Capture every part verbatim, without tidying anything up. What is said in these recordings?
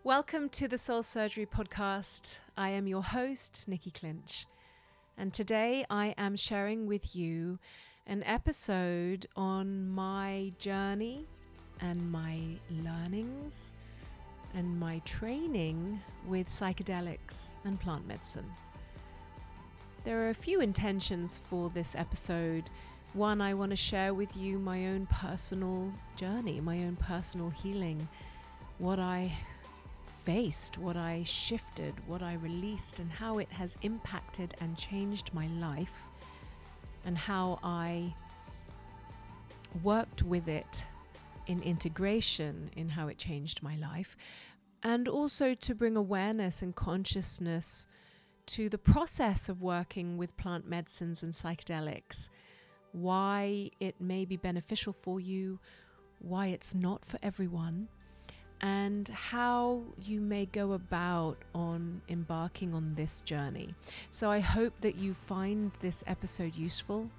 Welcome to the Soul Surgery Podcast. I am your host, Nikki Clinch, and today I am sharing with you an episode on my journey and my learnings and my training with psychedelics and plant medicine. There are a few intentions for this episode. One, I want to share with you my own personal journey, my own personal healing, what I faced, what I shifted, what I released, and how it has impacted and changed my life, and how I worked with it in integration in how it changed my life, and also to bring awareness and consciousness to the process of working with plant medicines and psychedelics, why it may be beneficial for you, why it's not for everyone, and how you may go about on embarking on this journey. So I hope that you find this episode useful.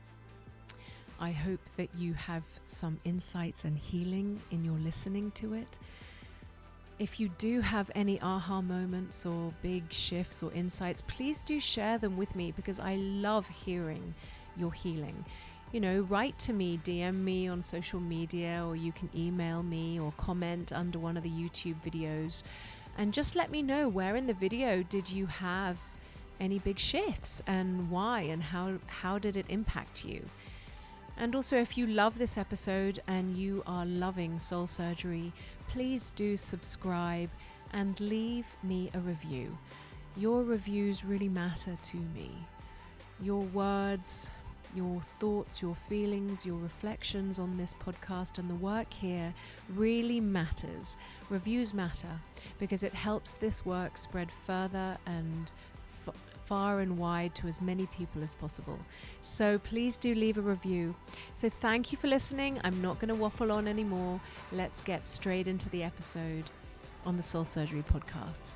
I hope that you have some insights and healing in your listening to it. If you do have any aha moments or big shifts or insights, please do share them with me, because I love hearing your healing. You know, write to me, D M me on social media, or you can email me or comment under one of the YouTube videos, and just let me know where in the video did you have any big shifts and why, and how how did it impact you. And also, if you love this episode and you are loving Soul Surgery, please do subscribe and leave me a review. Your reviews really matter to me. Your words, your thoughts, your feelings, your reflections on this podcast and the work here really matters. Reviews matter because it helps this work spread further and f- far and wide to as many people as possible. So please do leave a review. So thank you for listening. I'm not going to waffle on anymore. Let's get straight into the episode on the Soul Surgery Podcast.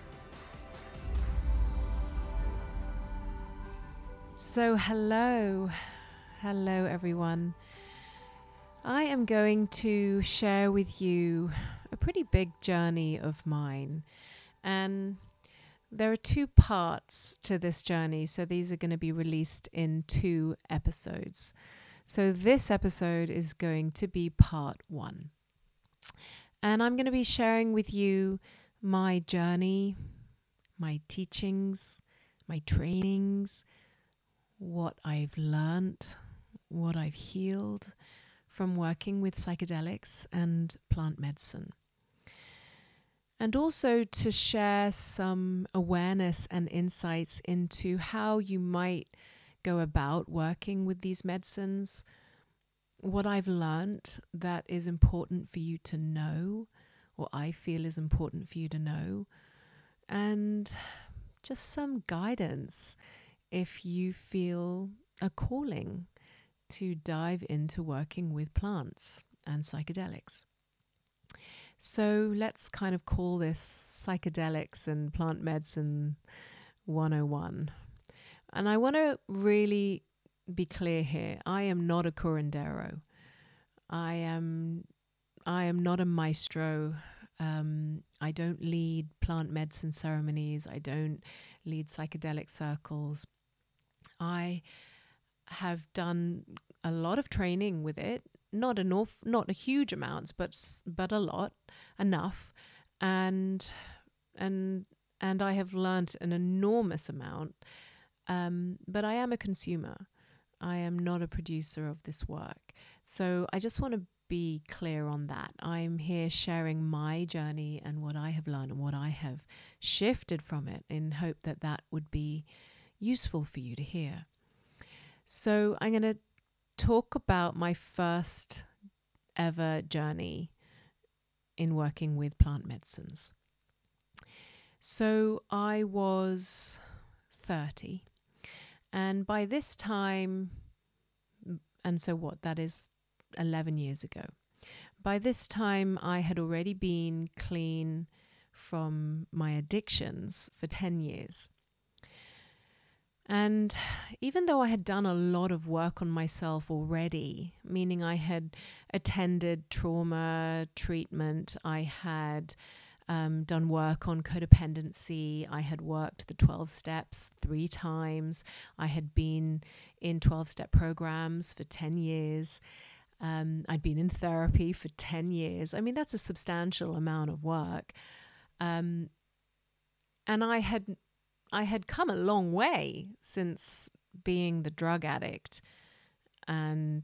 So hello, hello everyone. I am going to share with you a pretty big journey of mine, and there are two parts to this journey, so these are going to be released in two episodes. So this episode is going to be part one, and I'm going to be sharing with you my journey, my teachings, my trainings, what I've learned, what I've healed from working with psychedelics and plant medicine. And also to share some awareness and insights into how you might go about working with these medicines, what I've learned that is important for you to know, or I feel is important for you to know, and just some guidance if you feel a calling to dive into working with plants and psychedelics. So let's kind of call this psychedelics and plant medicine one oh one. And I want to really be clear here. I am not a curandero. I am I am not a maestro. Um, I don't lead plant medicine ceremonies. I don't lead psychedelic circles. I have done a lot of training with it, not enough, not a huge amounts, but but a lot, enough, and and and I have learned an enormous amount. Um, but I am a consumer. I am not a producer of this work. So I just want to be clear on that. I'm here sharing my journey and what I have learned and what I have shifted from it, in hope that that would be useful for you to hear. So I'm going to talk about my first ever journey in working with plant medicines. So I was thirty, and by this time, and so what, that is eleven years ago. By this time, I had already been clean from my addictions for ten years. And even though I had done a lot of work on myself already, meaning I had attended trauma treatment, I had um, done work on codependency. I had worked the twelve steps three times. I had been in twelve-step programs for ten years. Um, I'd been in therapy for ten years. I mean, that's a substantial amount of work. Um, and I had I had come a long way since being the drug addict. And,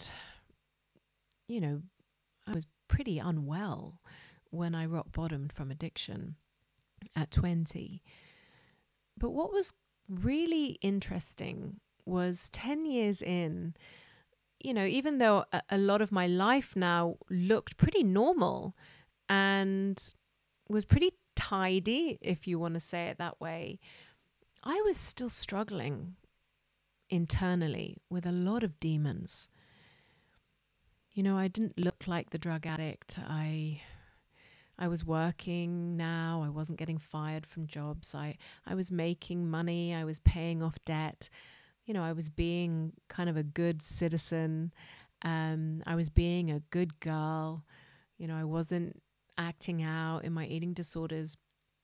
you know, I was pretty unwell when I rock bottomed from addiction at twenty. But what was really interesting was ten years in, you know, even though a, a lot of my life now looked pretty normal and was pretty tidy, if you want to say it that way, I was still struggling internally with a lot of demons. You know, I didn't look like the drug addict. I I was working now. I wasn't getting fired from jobs. I, I was making money. I was paying off debt. You know, I was being kind of a good citizen. Um, I was being a good girl. You know, I wasn't acting out in my eating disorders.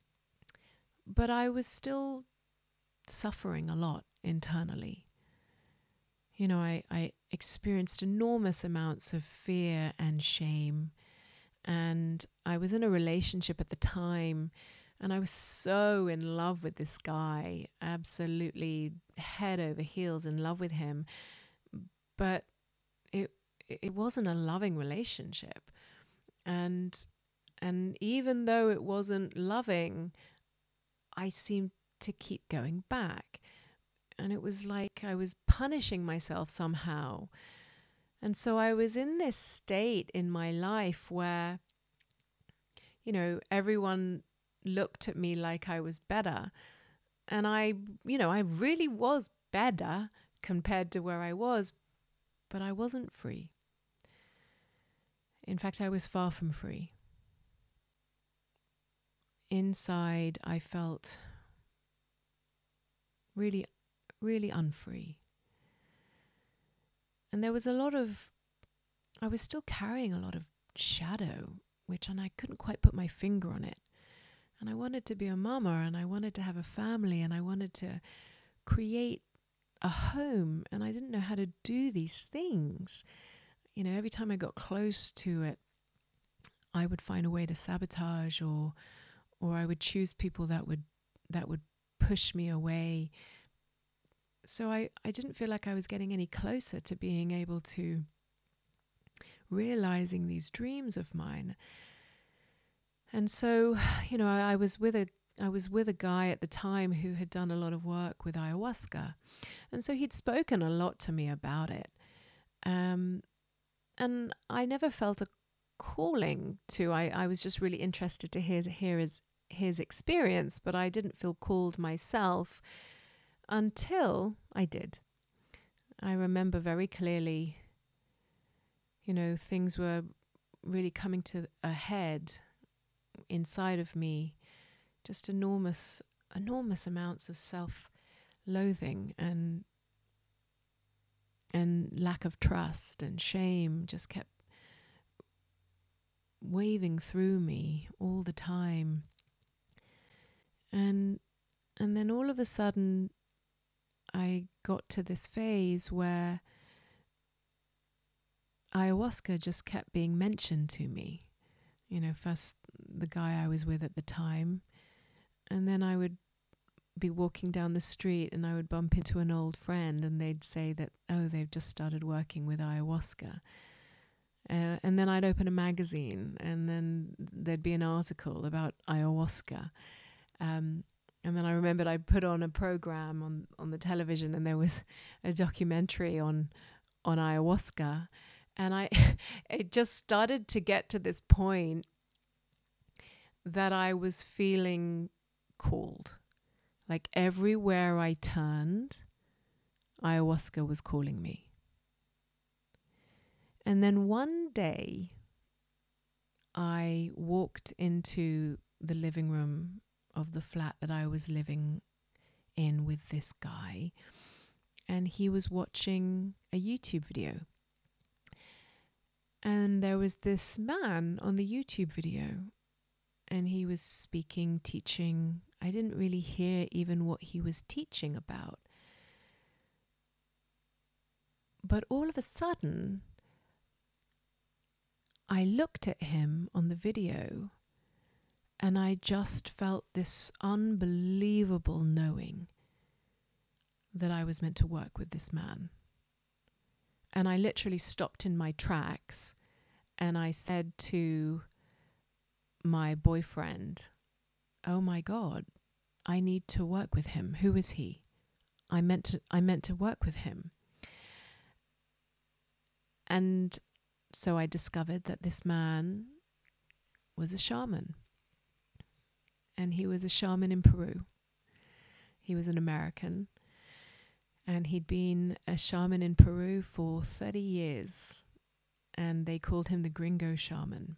But I was still suffering a lot internally. You know, I, I experienced enormous amounts of fear and shame. And I was in a relationship at the time, and I was so in love with this guy, absolutely head over heels in love with him. But it it wasn't a loving relationship. And and even though it wasn't loving, I seemed to keep going back. And it was like I was punishing myself somehow. And so I was in this state in my life where, you know, everyone looked at me like I was better. And I, you know, I really was better compared to where I was, but I wasn't free. In fact, I was far from free. Inside, I felt really, really unfree. And there was a lot of, I was still carrying a lot of shadow, which, and I couldn't quite put my finger on it. And I wanted to be a mama, and I wanted to have a family, and I wanted to create a home, and I didn't know how to do these things. You know, every time I got close to it, I would find a way to sabotage, or or I would choose people that would that would push me away. So I, I didn't feel like I was getting any closer to being able to realizing these dreams of mine. And so, you know, I, I was with a I was with a guy at the time who had done a lot of work with ayahuasca. And so he'd spoken a lot to me about it. Um, and I never felt a calling to, I, I was just really interested to hear, hear his, his experience, but I didn't feel called myself until I did. I remember very clearly, you know, things were really coming to a head inside of me, just enormous, enormous amounts of self-loathing and and lack of trust and shame just kept waving through me all the time. And and then all of a sudden I got to this phase where ayahuasca just kept being mentioned to me. You know, first the guy I was with at the time, and then I would be walking down the street and I would bump into an old friend and they'd say that, oh, they've just started working with ayahuasca. Uh, and then I'd open a magazine and then there'd be an article about ayahuasca. Um, and then I remembered I put on a program on, on the television and there was a documentary on on ayahuasca. And I, it just started to get to this point that I was feeling called. Like everywhere I turned, ayahuasca was calling me. And then one day, I walked into the living room of the flat that I was living in with this guy, and he was watching a YouTube video. And there was this man on the YouTube video, and he was speaking, teaching. I didn't really hear even what he was teaching about. But all of a sudden, I looked at him on the video and I just felt this unbelievable knowing that I was meant to work with this man. And I literally stopped in my tracks and I said to my boyfriend, "Oh my God, I need to work with him. Who is he? I meant to, I meant to work with him." And so I discovered that this man was a shaman. And he was a shaman in Peru. He was an American. And he'd been a shaman in Peru for thirty years. And they called him the Gringo Shaman.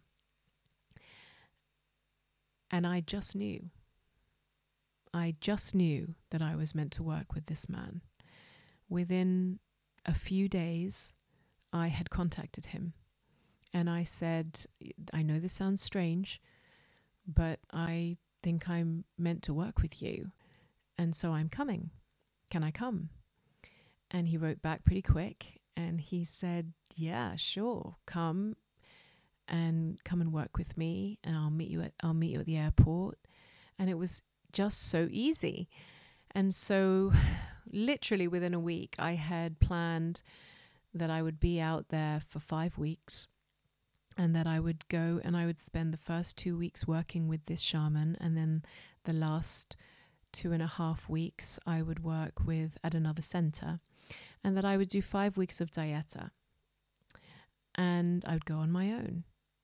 And I just knew. I just knew that I was meant to work with this man. Within a few days, I had contacted him. And I said, "I know this sounds strange, but I think I'm meant to work with you. And so I'm coming. Can I come?" And he wrote back pretty quick. And he said, "Yeah, sure. Come and come and work with me. And I'll meet you at, I'll meet you at the airport." And it was just so easy. And so literally within a week, I had planned that I would be out there for five weeks and that I would go and I would spend the first two weeks working with this shaman. And then the last two and a half weeks I would work with at another center, and that I would do five weeks of dieta and I would go on my own.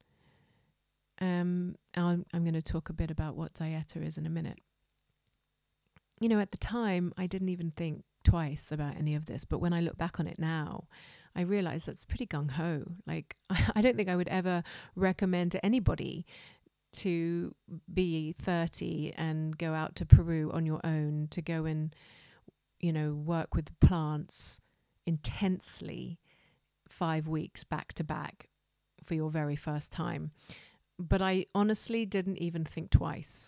Um, I'm, I'm going to talk a bit about what dieta is in a minute. You know, at the time, I didn't even think twice about any of this. But when I look back on it now, I realize that's pretty gung-ho. Like, I don't think I would ever recommend to anybody to be thirty and go out to Peru on your own, to go and, you know, work with plants intensely five weeks back to back for your very first time. But I honestly didn't even think twice.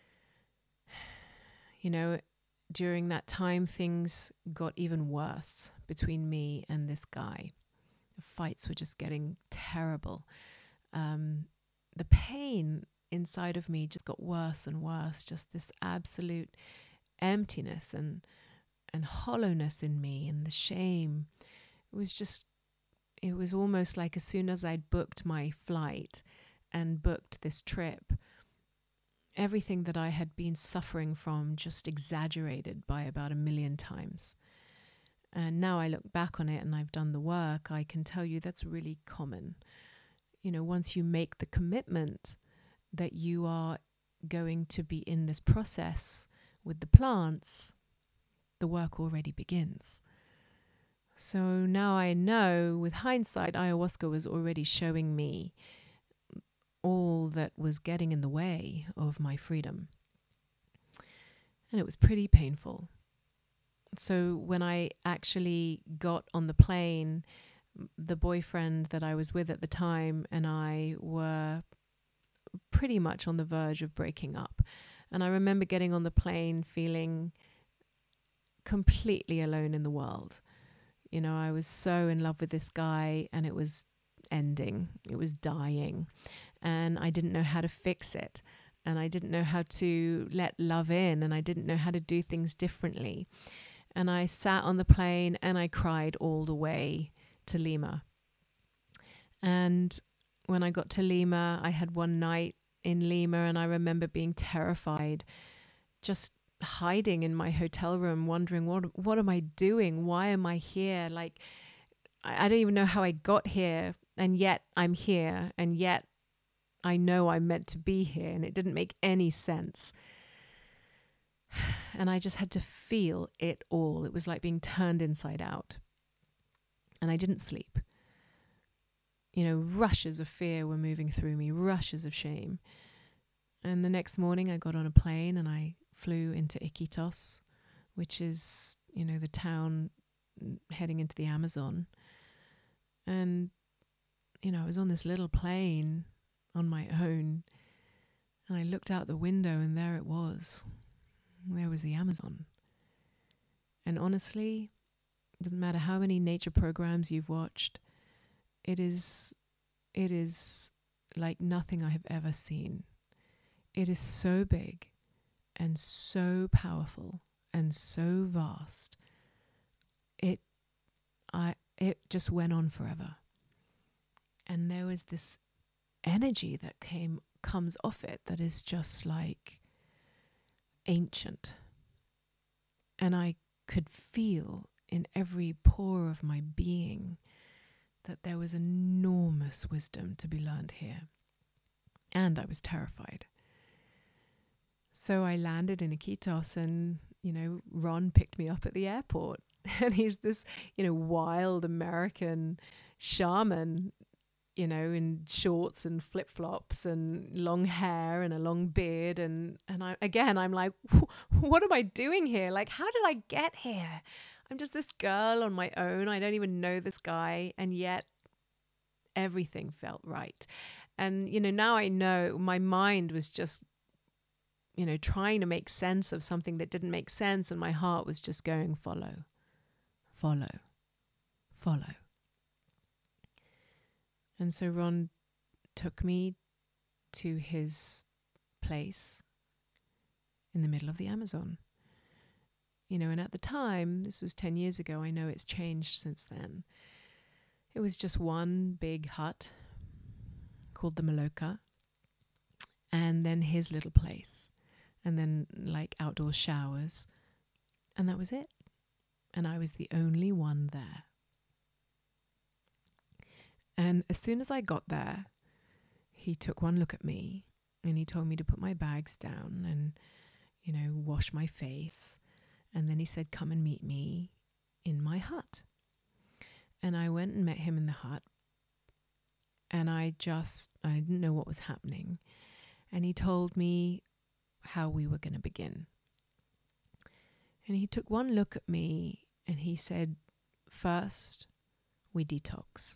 You know, during that time, things got even worse between me and this guy. The fights were just getting terrible. Um, the pain inside of me just got worse and worse. Just this absolute emptiness and and hollowness in me, and the shame. It was just, it was almost like as soon as I'd booked my flight and booked this trip, everything that I had been suffering from just exaggerated by about a million times. And now I look back on it and I've done the work, I can tell you that's really common. You know, once you make the commitment that you are going to be in this process with the plants, the work already begins. So now I know, with hindsight, ayahuasca was already showing me all that was getting in the way of my freedom. And it was pretty painful. So when I actually got on the plane, the boyfriend that I was with at the time and I were pretty much on the verge of breaking up. And I remember getting on the plane feeling completely alone in the world. You know, I was so in love with this guy and it was ending. It was dying. And I didn't know how to fix it. And I didn't know how to let love in. And I didn't know how to do things differently. And I sat on the plane and I cried all the way to Lima. And when I got to Lima, I had one night in Lima and I remember being terrified, just hiding in my hotel room, wondering, what what am I doing? Why am I here? Like, I, I don't even know how I got here. And yet I'm here. And yet I know I'm meant to be here, and it didn't make any sense. And I just had to feel it all. It was like being turned inside out. And I didn't sleep. You know, rushes of fear were moving through me, rushes of shame. And the next morning I got on a plane and I flew into Iquitos, which is, you know, the town heading into the Amazon. And, you know, I was on this little plane on my own, And I looked out the window and there it was. There was the Amazon. And honestly, it doesn't matter how many nature programs you've watched, it is, it is like nothing I have ever seen. It is so big and so powerful and so vast. It, I, it just went on forever. And there was this energy that came, comes off it that is just like ancient. And I could feel in every pore of my being that there was enormous wisdom to be learned here. And I was terrified. So I landed in Iquitos and, you know, Ron picked me up at the airport. And he's this, you know, wild American shaman, you know, in shorts and flip-flops and long hair and a long beard. And, and I, again, I'm like, what am I doing here? Like, how did I get here? I'm just this girl on my own. I don't even know this guy. And yet everything felt right. And, you know, now I know my mind was just, you know, trying to make sense of something that didn't make sense. And my heart was just going, follow, follow, follow. And so Ron took me to his place in the middle of the Amazon. You know, and at the time, this was ten years ago, I know it's changed since then. It was just one big hut called the Maloka, and then his little place, and then like outdoor showers, and that was it. And I was the only one there. And as soon as I got there, he took one look at me and he told me to put my bags down and, you know, wash my face. And then he said, come and meet me in my hut. And I went and met him in the hut. And I just, I didn't know what was happening. And he told me how we were going to begin. And he took one look at me and he said, first, we detox.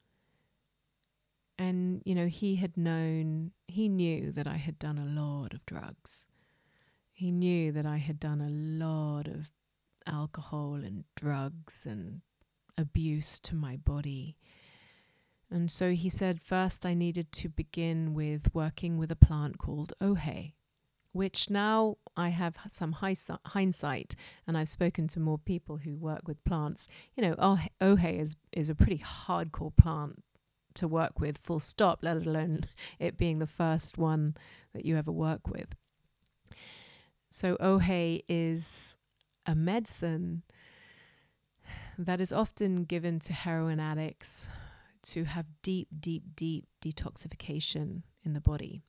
And, you know, he had known, he knew that I had done a lot of drugs. He knew that I had done a lot of alcohol and drugs and abuse to my body. And so he said, first I needed to begin with working with a plant called Ohe, which now I have some hindsight, and I've spoken to more people who work with plants. You know, Ohe is, is a pretty hardcore plant to work with, full stop, let alone it being the first one that you ever work with. So Ohe is a medicine that is often given to heroin addicts to have deep, deep, deep detoxification in the body.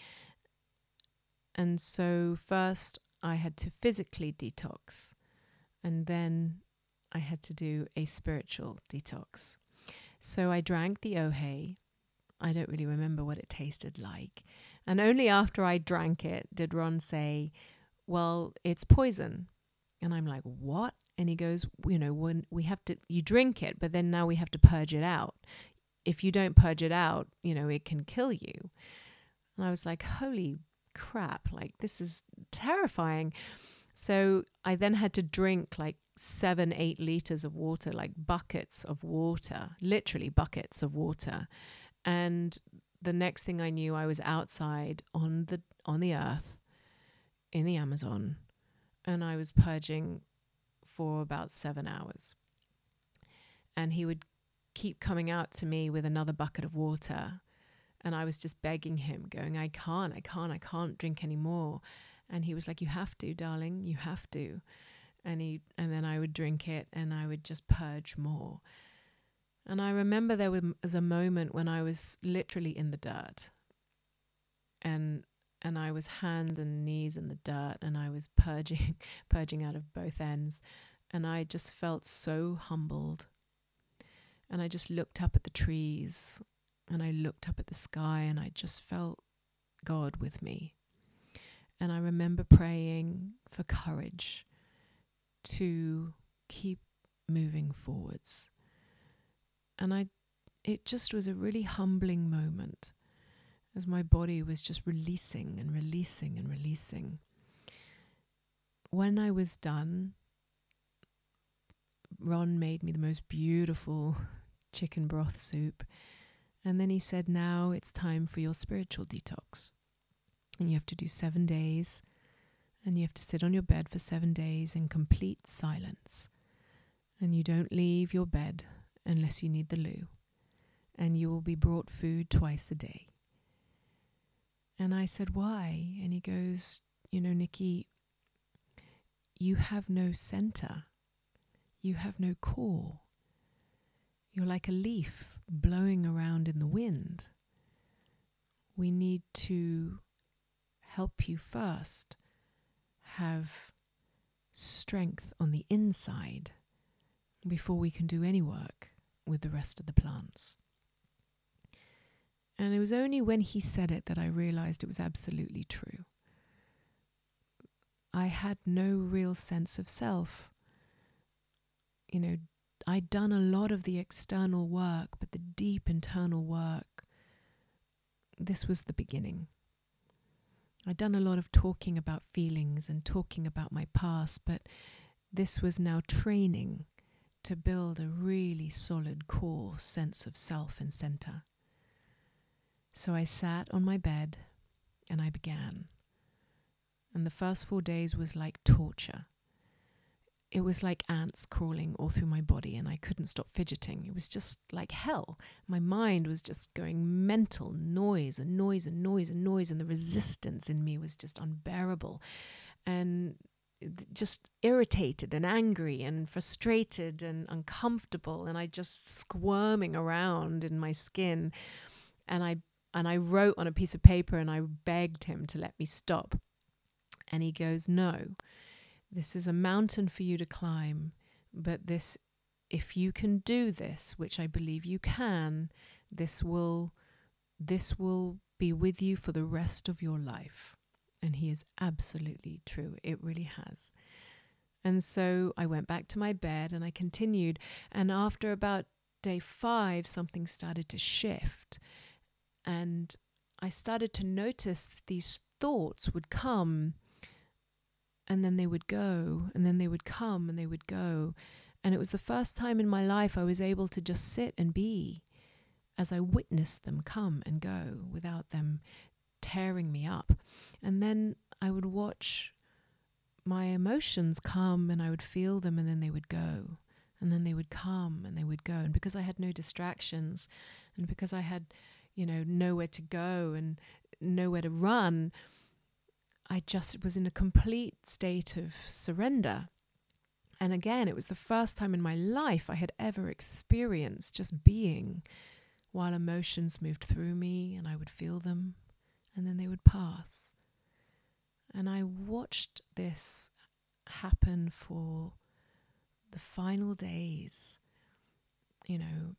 And so first I had to physically detox, and then I had to do a spiritual detox. So I drank the Ohe. I don't really remember what it tasted like. And only after I drank it did Ron say, well, it's poison. And I'm like, what? And he goes, you know, when we have to, you drink it, but then now we have to purge it out. If you don't purge it out, you know, it can kill you. And I was like, holy crap, like this is terrifying. So I then had to drink like seven, eight liters of water, like buckets of water, literally buckets of water. And the next thing I knew, I was outside on the on the earth in the Amazon, and I was purging for about seven hours. And he would keep coming out to me with another bucket of water, and I was just begging him, going, I can't, I can't, I can't drink anymore. And he was like, you have to, darling, you have to. And he, and then I would drink it and I would just purge more. And I remember there was a moment when I was literally in the dirt. And and I was hands and knees in the dirt, and I was purging, purging out of both ends. And I just felt so humbled. And I just looked up at the trees, and I looked up at the sky, and I just felt God with me. And I remember praying for courage to keep moving forwards. And I, it just was a really humbling moment. as my body was just releasing and releasing and releasing. When I was done, Ron made me the most beautiful chicken broth soup. And then he said, now it's time for your spiritual detox. And you have to do seven days. And you have to sit on your bed for seven days in complete silence. And you don't leave your bed unless you need the loo. And you will be brought food twice a day. And I said, why? And he goes, you know, Nikki, you have no center. You have no core. You're like a leaf blowing around in the wind. We need to help you first have strength on the inside before we can do any work with the rest of the plants. And it was only when he said it that I realized it was absolutely true. I had no real sense of self. You know, I'd done a lot of the external work, but the deep internal work, this was the beginning. I'd done a lot of talking about feelings and talking about my past, but this was now training to build a really solid core sense of self and center. So I sat on my bed and I began. And the first four days was like torture. It was like ants crawling all through my body and I couldn't stop fidgeting. It was just like hell. My mind was just going mental, noise and noise and noise and noise, and the resistance in me was just unbearable and just irritated and angry and frustrated and uncomfortable, and I just squirming around in my skin. And I and I wrote on a piece of paper and I begged him to let me stop. And he goes, no, this is a mountain for you to climb, but this, if you can do this, which I believe you can, this will, this will be with you for the rest of your life. And he is absolutely true. It really has. And so I went back to my bed and I continued. And after about day five, something started to shift. And I started to notice that these thoughts would come and then they would go, and then they would come and they would go. And it was the first time in my life I was able to just sit and be as I witnessed them come and go without them tearing me up. And then I would watch my emotions come and I would feel them, and then they would go, and then they would come and they would go. And because I had no distractions, and because I had, you know, nowhere to go and nowhere to run, I just was in a complete state of surrender. And again, it was the first time in my life I had ever experienced just being, while emotions moved through me and I would feel them and then they would pass. And I watched this happen for the final days, you know,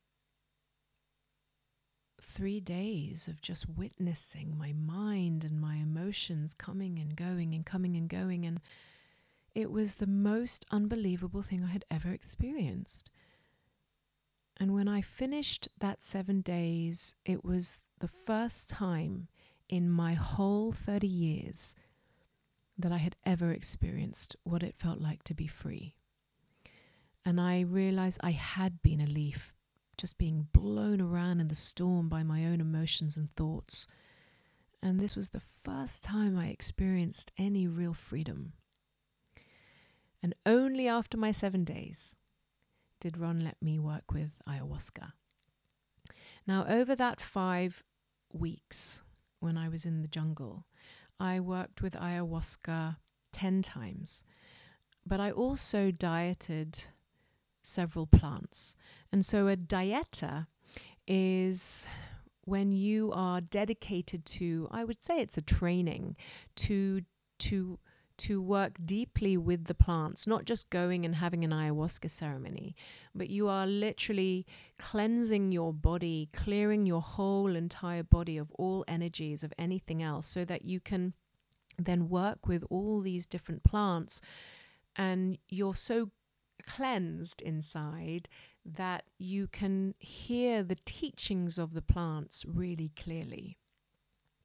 three days of just witnessing my mind and my emotions coming and going and coming and going. And it was the most unbelievable thing I had ever experienced. And when I finished that seven days, it was the first time in my whole thirty years that I had ever experienced what it felt like to be free. And I realized I had been a leaf, just being blown around in the storm by my own emotions and thoughts. And this was the first time I experienced any real freedom. And only after my seven days did Ron let me work with ayahuasca. Now, over that five weeks when I was in the jungle, I worked with ayahuasca ten times, but I also dieted several plants. And so a dieter is when you are dedicated to, I would say it's a training to to to work deeply with the plants, not just going and having an ayahuasca ceremony, but you are literally cleansing your body, clearing your whole entire body of all energies of anything else, so that you can then work with all these different plants, and you're so cleansed inside that you can hear the teachings of the plants really clearly.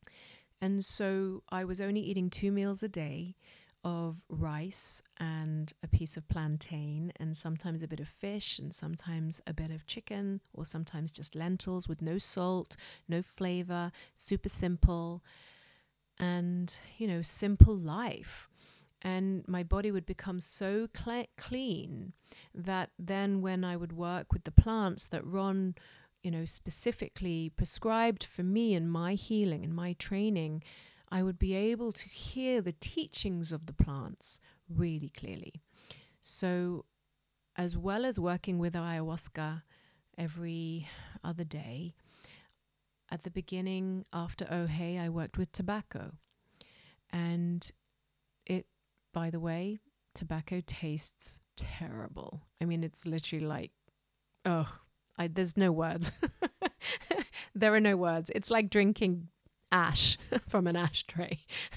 And so I was only eating two meals a day of rice and a piece of plantain, and sometimes a bit of fish, and sometimes a bit of chicken, or sometimes just lentils with no salt, no flavor, super simple, and, you know, simple life. And my body would become so cl- clean that then when I would work with the plants that Ron, you know, specifically prescribed for me and my healing and my training, I would be able to hear the teachings of the plants really clearly. So as well as working with ayahuasca every other day, at the beginning, after Ohe, I worked with tobacco. And it, by the way, tobacco tastes terrible. I mean, it's literally like, oh, I, there's no words. There are no words. It's like drinking ash from an ashtray.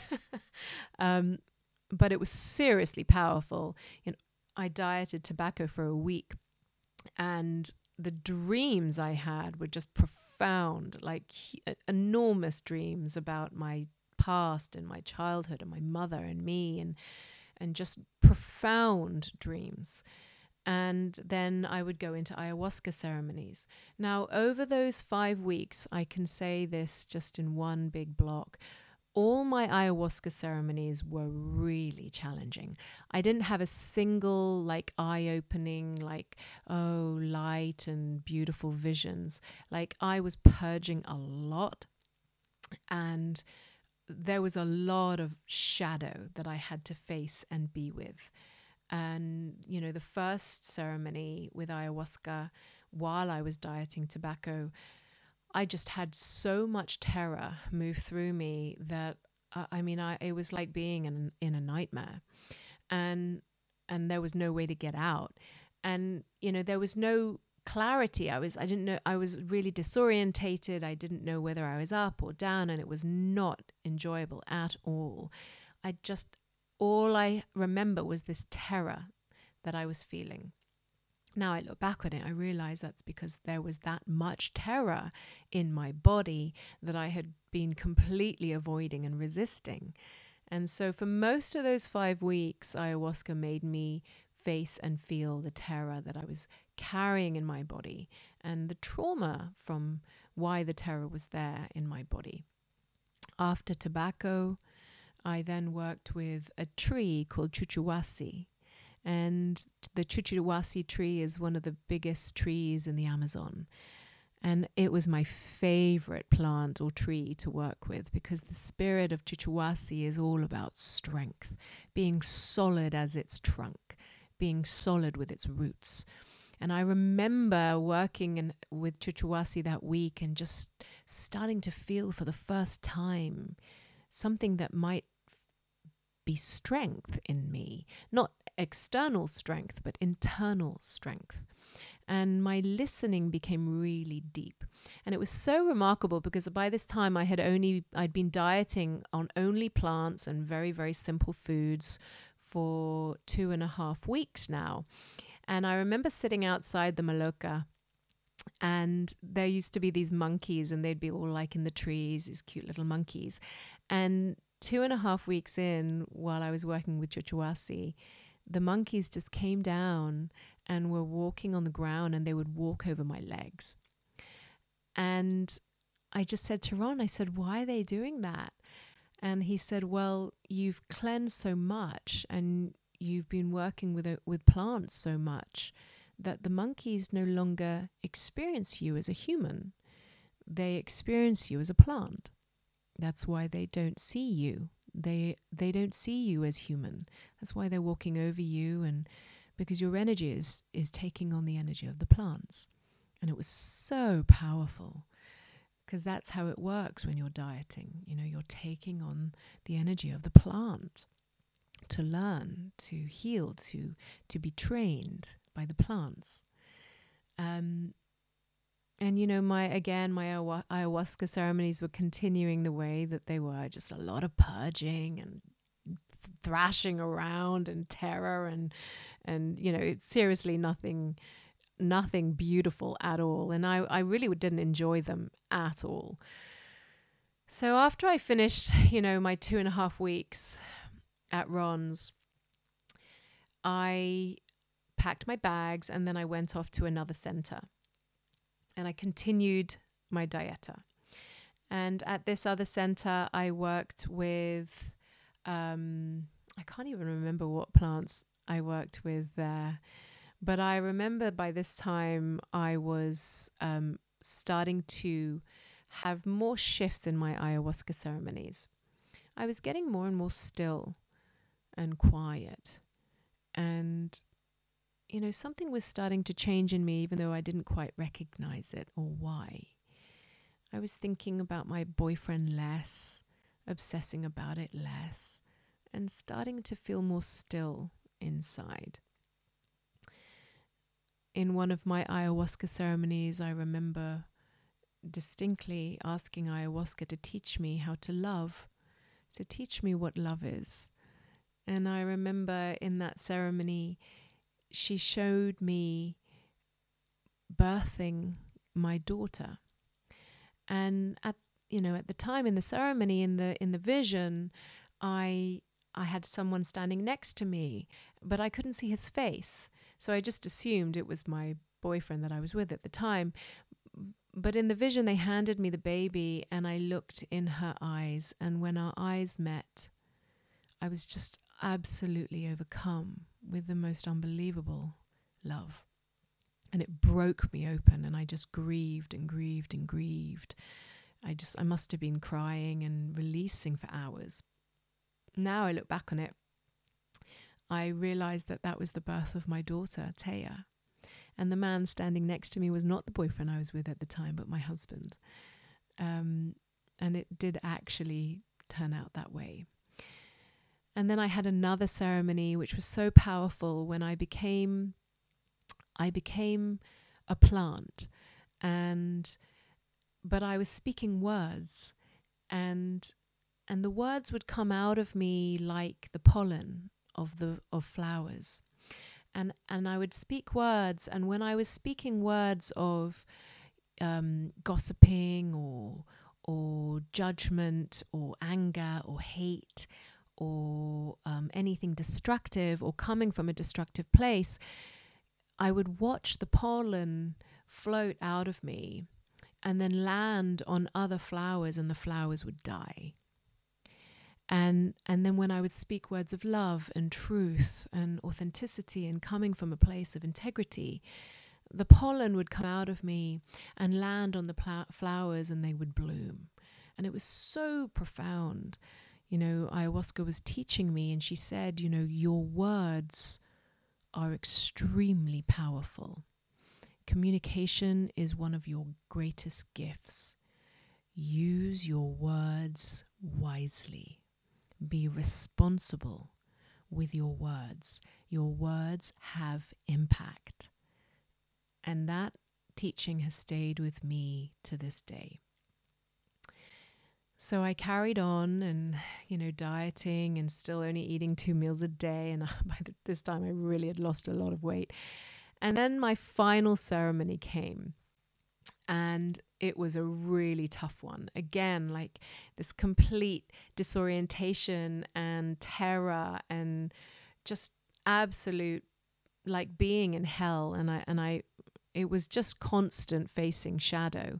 um, but it was seriously powerful. You know, I dieted tobacco for a week, and the dreams I had were just profound, like he- enormous dreams about my past and my childhood and my mother and me, and and just profound dreams. And then I would go into ayahuasca ceremonies. Now, over those five weeks, I can say this just in one big block, all my ayahuasca ceremonies were really challenging. I didn't have a single like eye-opening, like, oh, light and beautiful visions. Like, I was purging a lot, and there was a lot of shadow that I had to face and be with. And, you know, the first ceremony with ayahuasca, while I was dieting tobacco, I just had so much terror move through me that, uh, I mean, I, it was like being in, in a nightmare. And, and there was no way to get out. And, you know, there was no clarity. I was, I didn't know, I was really disorientated. I didn't know whether I was up or down, and it was not enjoyable at all. I just, all I remember was this terror that I was feeling. Now I look back on it, I realize that's because there was that much terror in my body that I had been completely avoiding and resisting. And so for most of those five weeks, ayahuasca made me face and feel the terror that I was carrying in my body and the trauma from why the terror was there in my body. After tobacco, I then worked with a tree called chuchuhuasi. And the chuchuhuasi tree is one of the biggest trees in the Amazon. And it was my favorite plant or tree to work with, because the spirit of chuchuhuasi is all about strength, being solid as its trunk, being solid with its roots. And I remember working in, with chuchuhuasi that week and just starting to feel for the first time something that might be strength in me, not external strength, but internal strength. And my listening became really deep. And it was so remarkable because by this time I had only, I'd been dieting on only plants and very, very simple foods for two and a half weeks now. And I remember sitting outside the Maloka, and there used to be these monkeys, and they'd be all like in the trees, these cute little monkeys. And two and a half weeks in, while I was working with chuchuhuasi, the monkeys just came down and were walking on the ground, and they would walk over my legs. And I just said to Ron, I said, why are they doing that? And he said, well, you've cleansed so much and you've been working with uh, with plants so much that the monkeys no longer experience you as a human. They experience you as a plant. That's why they don't see you. They they don't see you as human. That's why they're walking over you, and because your energy is, is taking on the energy of the plants. And it was so powerful, because that's how it works when you're dieting. You know, you're taking on the energy of the plant to learn, to heal, to to be trained by the plants. Um, And, you know, my, again, my ayahuasca ceremonies were continuing the way that they were, just a lot of purging and th- thrashing around and terror and, and, you know, it's seriously nothing, nothing beautiful at all. And I, I really didn't enjoy them at all. So after I finished, you know, my two and a half weeks at Ron's, I packed my bags and then I went off to another center and I continued my dieta. And at this other center, I worked with, um, I can't even remember what plants I worked with there. But I remember by this time I was um, starting to have more shifts in my ayahuasca ceremonies. I was getting more and more still and quiet. And, you know, something was starting to change in me, even though I didn't quite recognize it or why. I was thinking about my boyfriend less, obsessing about it less, and starting to feel more still inside. In one of my ayahuasca ceremonies, I remember distinctly asking ayahuasca to teach me how to love, to teach me what love is. And I remember in that ceremony, she showed me birthing my daughter. And at you know at the time in the ceremony, in the in the vision, I I had someone standing next to me, but I couldn't see his face. So I just assumed it was my boyfriend that I was with at the time. But in the vision, they handed me the baby and I looked in her eyes. And when our eyes met, I was just absolutely overcome with the most unbelievable love. And it broke me open and I just grieved and grieved and grieved. I just, I must have been crying and releasing for hours. Now I look back on it, I realized that that was the birth of my daughter, Taya. And the man standing next to me was not the boyfriend I was with at the time, but my husband. Um, and it did actually turn out that way. And then I had another ceremony, which was so powerful when I became, I became a plant. And, but I was speaking words, and, and the words would come out of me like the pollen of the, of flowers. And, and I would speak words. And when I was speaking words of, um, gossiping or, or judgment or anger or hate, or um, anything destructive or coming from a destructive place, I would watch the pollen float out of me and then land on other flowers, and the flowers would die. And and then when I would speak words of love and truth and authenticity and coming from a place of integrity, the pollen would come out of me and land on the pl- flowers and they would bloom. And it was so profound. You know, ayahuasca was teaching me, and she said, you know, your words are extremely powerful. Communication is one of your greatest gifts. Use your words wisely. Be responsible with your words. Your words have impact. And that teaching has stayed with me to this day. So I carried on and, you know, dieting and still only eating two meals a day. And by this time, I really had lost a lot of weight. And then my final ceremony came. And it was a really tough one. Again, like this complete disorientation and terror and just absolute, like being in hell. And I, and I, it was just constant facing shadow.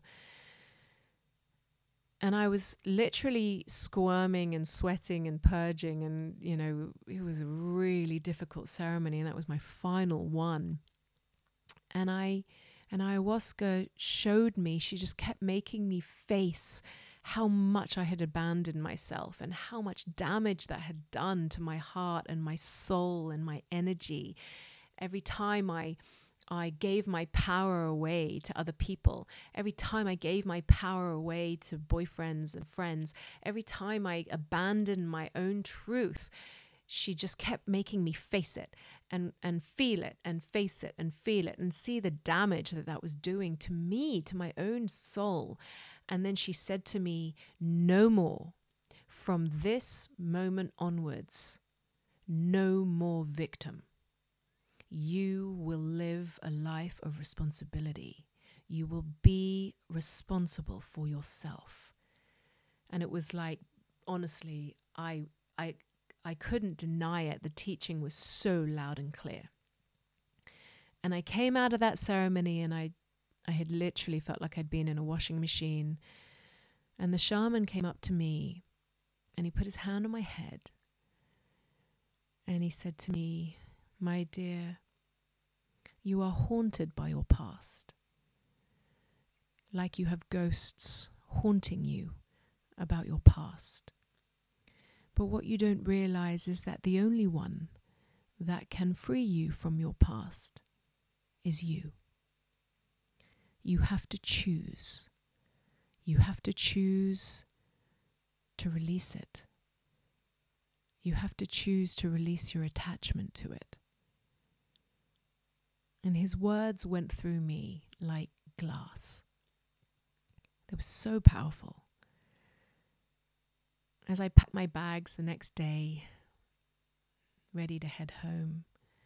And I was literally squirming and sweating and purging. And, you know, it was a really difficult ceremony. And that was my final one. And I, and ayahuasca showed me, she just kept making me face how much I had abandoned myself and how much damage that had done to my heart and my soul and my energy. Every time I I gave my power away to other people, every time I gave my power away to boyfriends and friends, every time I abandoned my own truth, she just kept making me face it and, and feel it and face it and feel it and see the damage that that was doing to me, to my own soul. And then she said to me, no more. From this moment onwards, no more victim. You will live a life of responsibility. You will be responsible for yourself. And it was like, honestly, I I I couldn't deny it. The teaching was so loud and clear. And I came out of that ceremony and I I had literally felt like I'd been in a washing machine. And the shaman came up to me and he put his hand on my head and he said to me, "My dear, you are haunted by your past, like you have ghosts haunting you about your past. But what you don't realize is that the only one that can free you from your past is you. You have to choose. You have to choose to release it. You have to choose to release your attachment to it." And his words went through me like glass. They were so powerful. As I packed my bags the next day, ready to head home,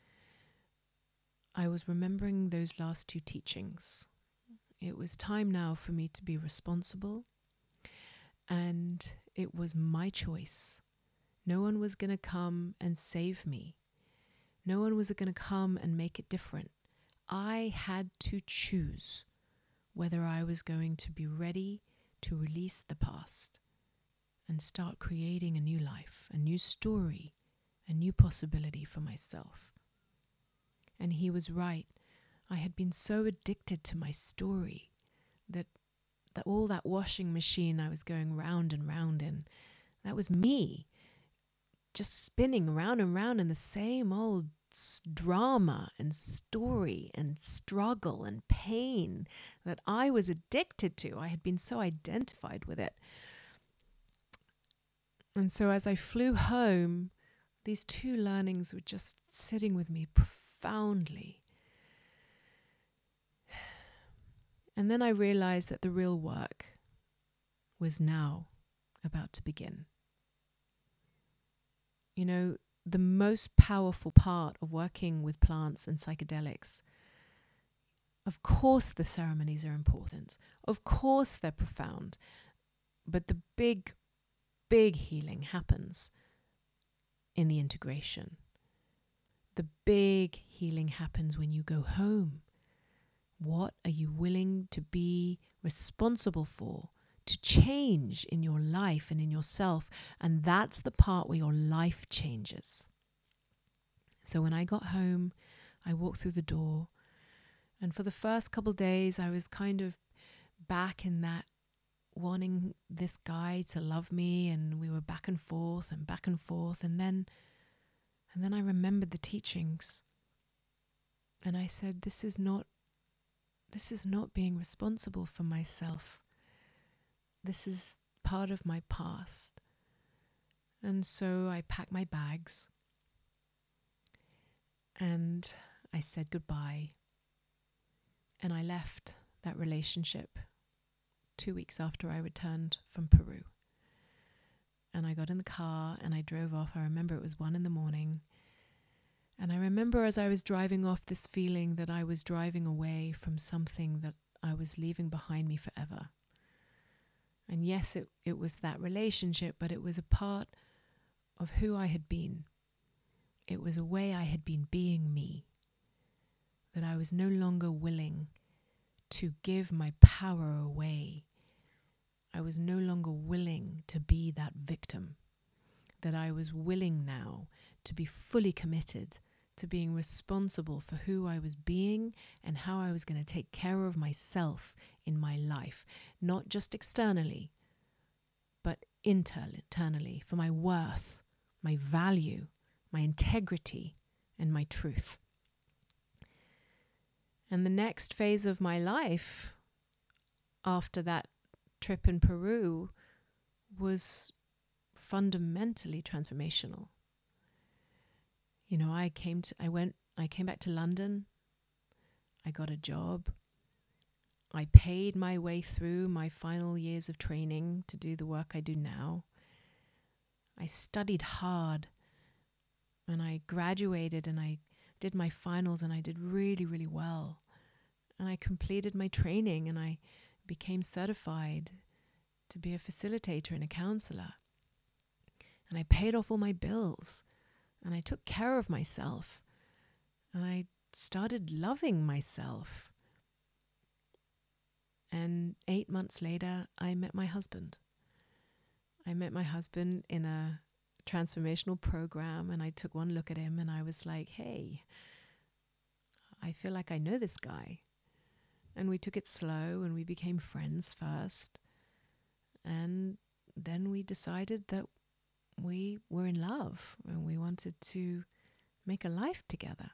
I was remembering those last two teachings. It was time now for me to be responsible, and it was my choice. No one was going to come and save me. No one was going to come and make it different. I had to choose whether I was going to be ready to release the past and start creating a new life, a new story, a new possibility for myself. And he was right. I had been so addicted to my story that, that all that washing machine I was going round and round in, that was me, just spinning round and round in the same old s- drama and story and struggle and pain that I was addicted to. I had been so identified with it. And so as I flew home, these two learnings were just sitting with me profoundly. And then I realized that the real work was now about to begin. You know, the most powerful part of working with plants and psychedelics, of course the ceremonies are important. Of course they're profound. But the big, big healing happens in the integration. The big healing happens when you go home. What are you willing to be responsible for, to change in your life and in yourself? And that's the part where your life changes. So when I got home, I walked through the door, and for the first couple days, I was kind of back in that wanting this guy to love me, and we were back and forth and back and forth. And then, and then I remembered the teachings, and I said, this is not This is not being responsible for myself. This is part of my past. And so I packed my bags and I said goodbye. And I left that relationship two weeks after I returned from Peru. And I got in the car and I drove off. I remember it was one in the morning. And I remember as I was driving off this feeling that I was driving away from something that I was leaving behind me forever. And yes, it, it was that relationship, but it was a part of who I had been. It was a way I had been being me, that I was no longer willing to give my power away. I was no longer willing to be that victim, that I was willing now to be fully committed to being responsible for who I was being and how I was going to take care of myself in my life, not just externally, but inter- internally, for my worth, my value, my integrity, and my truth. And the next phase of my life after that trip in Peru was fundamentally transformational. You know, I came to, I went, I came back to London. I got a job. I paid my way through my final years of training to do the work I do now. I studied hard and I graduated and I did my finals and I did really, really well. And I completed my training and I became certified to be a facilitator and a counselor. And I paid off all my bills, and I took care of myself, and I started loving myself. And eight months later, I met my husband. I met my husband in a transformational program, and I took one look at him and I was like, hey, I feel like I know this guy. And we took it slow and we became friends first. And then we decided that we were in love and we wanted to make a life together.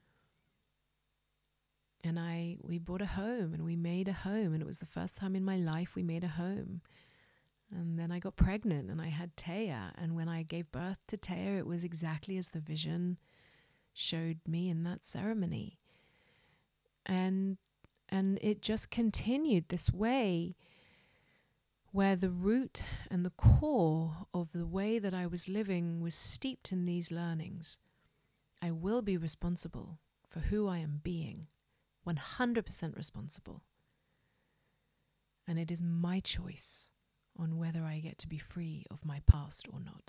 And I, we bought a home and we made a home, and it was the first time in my life we made a home. And then I got pregnant and I had Taya. And when I gave birth to Taya, it was exactly as the vision showed me in that ceremony. And and it just continued this way, where the root and the core of the way that I was living was steeped in these learnings. I will be responsible for who I am being, one hundred percent responsible. And it is my choice on whether I get to be free of my past or not.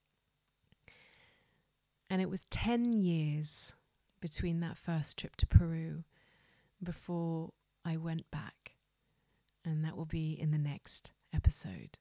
And it was ten years between that first trip to Peru before I went back. And that will be in the next episode.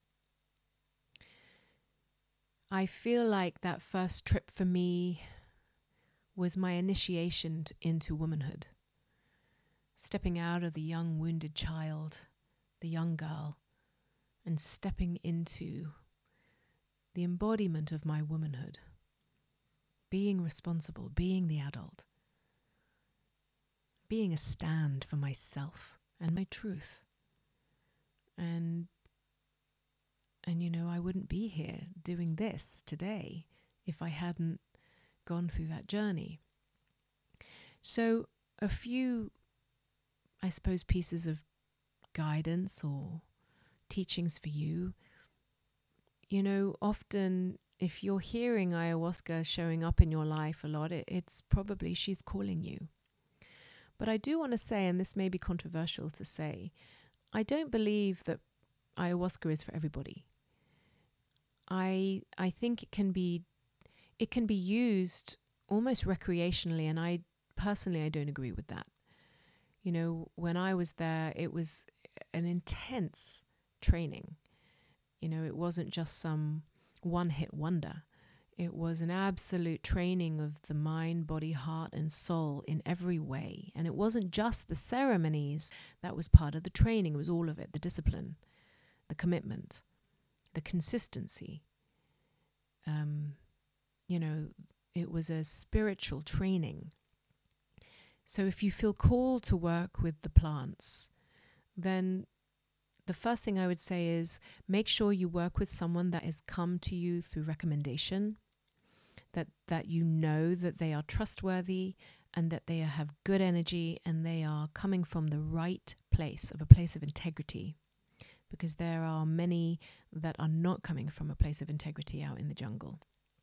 I feel like that first trip for me was my initiation t- into womanhood. Stepping out of the young wounded child, the young girl, and stepping into the embodiment of my womanhood. Being responsible, being the adult. Being a stand for myself and my truth. And, and you know, I wouldn't be here doing this today if I hadn't gone through that journey. So a few, I suppose, pieces of guidance or teachings for you. You know, often if you're hearing ayahuasca showing up in your life a lot, it, it's probably she's calling you. But I do want to say, and this may be controversial to say, I don't believe that ayahuasca is for everybody. I I think it can be it can be used almost recreationally, and I personally I don't agree with that. You know, when I was there, it was an intense training. You know, it wasn't just some one-hit wonder. It was an absolute training of the mind, body, heart, and soul in every way. And it wasn't just the ceremonies that was part of the training. It was all of it, the discipline, the commitment, the consistency. Um, you know, it was a spiritual training. So if you feel called to work with the plants, then the first thing I would say is make sure you work with someone that has come to you through recommendation, that that you know that they are trustworthy and that they have good energy and they are coming from the right place, of a place of integrity. Because there are many that are not coming from a place of integrity out in the jungle.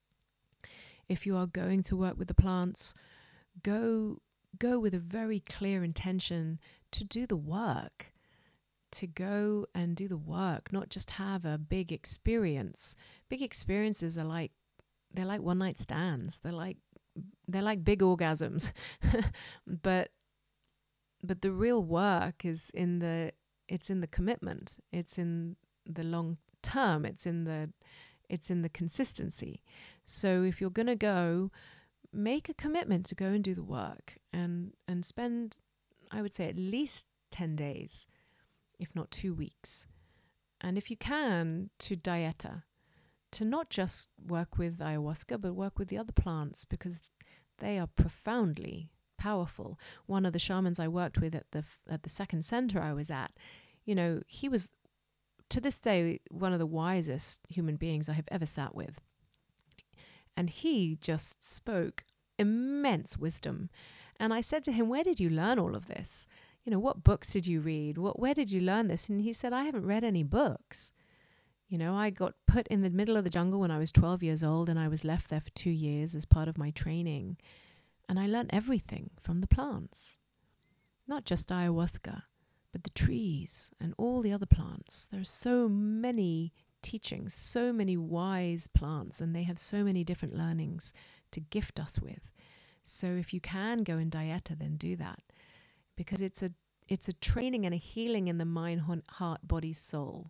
If you are going to work with the plants, go go with a very clear intention to do the work. To go and do the work, not just have a big experience. Big experiences are like, they're like one night stands. They're like, they're like big orgasms. but, but the real work is in the, it's in the commitment. It's in the long term. It's in the, it's in the consistency. So if you're going to go, make a commitment to go and do the work and, and spend, I would say, at least ten days. If not two weeks. And if you can, to dieta, to not just work with ayahuasca, but work with the other plants, because they are profoundly powerful. One of the shamans I worked with at the at the second center I was at, you know, he was, to this day, one of the wisest human beings I have ever sat with. And he just spoke immense wisdom. And I said to him, where did you learn all of this? You know, what books did you read? What, where did you learn this? And he said, I haven't read any books. You know, I got put in the middle of the jungle when I was twelve years old, and I was left there for two years as part of my training. And I learned everything from the plants. Not just ayahuasca, But the trees and all the other plants, there are so many teachings, so many wise plants, and they have so many different learnings to gift us with. So if you can go in Dieta, then do that, because it's a it's a training and a healing in the mind, heart, body, soul.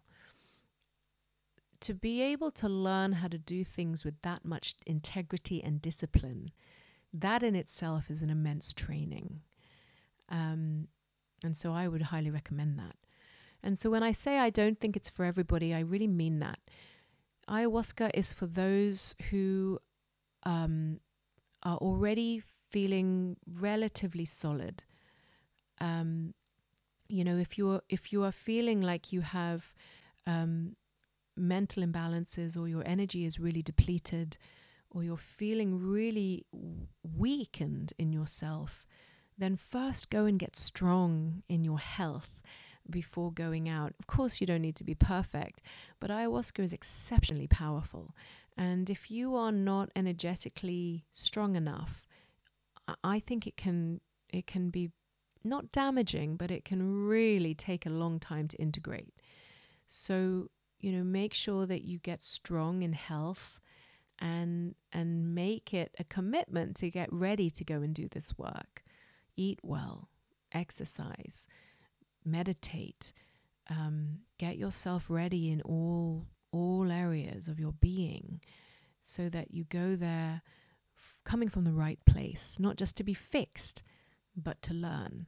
To be able to learn how to do things with that much integrity and discipline, that in itself is an immense training. Um, and so I would highly recommend that. And so when I say I don't think it's for everybody, I really mean that. Ayahuasca is for those who um, are already feeling relatively solid. Um, you know, if you're if you are feeling like you have um, mental imbalances, or your energy is really depleted, or you're feeling really w- weakened in yourself, then first go and get strong in your health before going out. Of course, you don't need to be perfect, but ayahuasca is exceptionally powerful. And if you are not energetically strong enough, I think it can it can be not damaging, but it can really take a long time to integrate. So, you know, make sure that you get strong in health, and and make it a commitment to get ready to go and do this work. Eat well, exercise, meditate, um, get yourself ready in all all areas of your being, so that you go there f- coming from the right place, not just to be fixed, but to learn.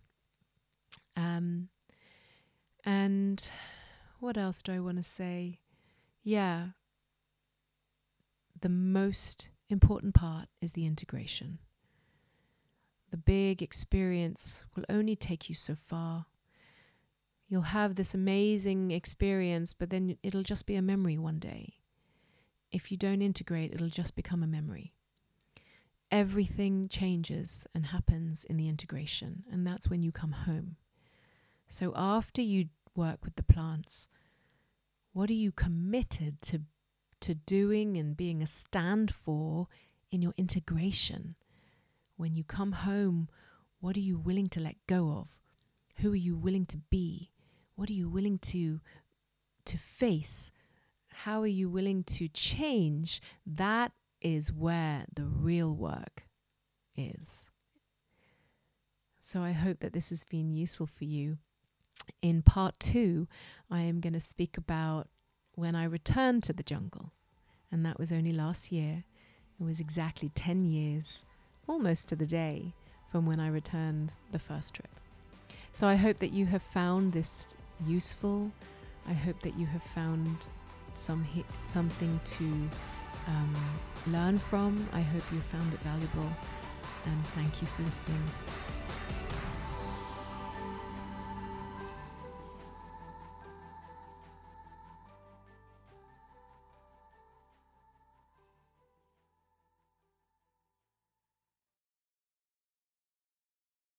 Um, and what else do I want to say? Yeah, the most important part is the integration. The big experience will only take you so far. You'll have this amazing experience, but then it'll just be a memory one day. If you don't integrate, it'll just become a memory. Everything changes and happens in the integration, and that's when you come home. So after you work with the plants, what are you committed to to doing and being a stand for in your integration? When you come home, what are you willing to let go of? Who are you willing to be? What are you willing to to face? How are you willing to change? That is where the real work is. So I hope that this has been useful for you. In part two, I am going to speak about when I returned to the jungle. And that was only last year. It was exactly ten years, almost to the day, from when I returned the first trip. So I hope that you have found this useful. I hope that you have found some hi- something to um, learn from. I hope you found it valuable. And thank you for listening.